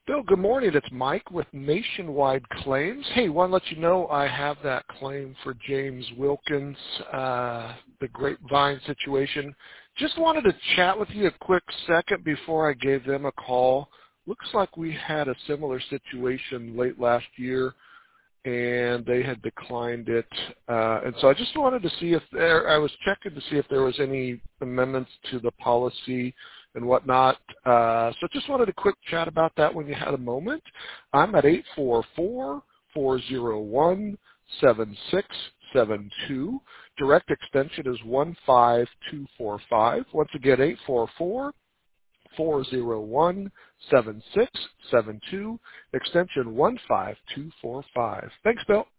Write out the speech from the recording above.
Bill, good morning. It's Mike with Nationwide Claims. Hey, want to let you know I have that claim for James Wilkins, the Grapevine situation. Just wanted to chat with you a quick second before I gave them a call. Looks like we had a similar situation late last year, and they had declined it. And so I just wanted to see if I was checking to see if there was any amendments to the policy and whatnot. So just wanted a quick chat about that when you had a moment. I'm at 844-401-7672. Direct extension is 15245. Once again, 844-401-7672, extension 15245. Thanks, Bill.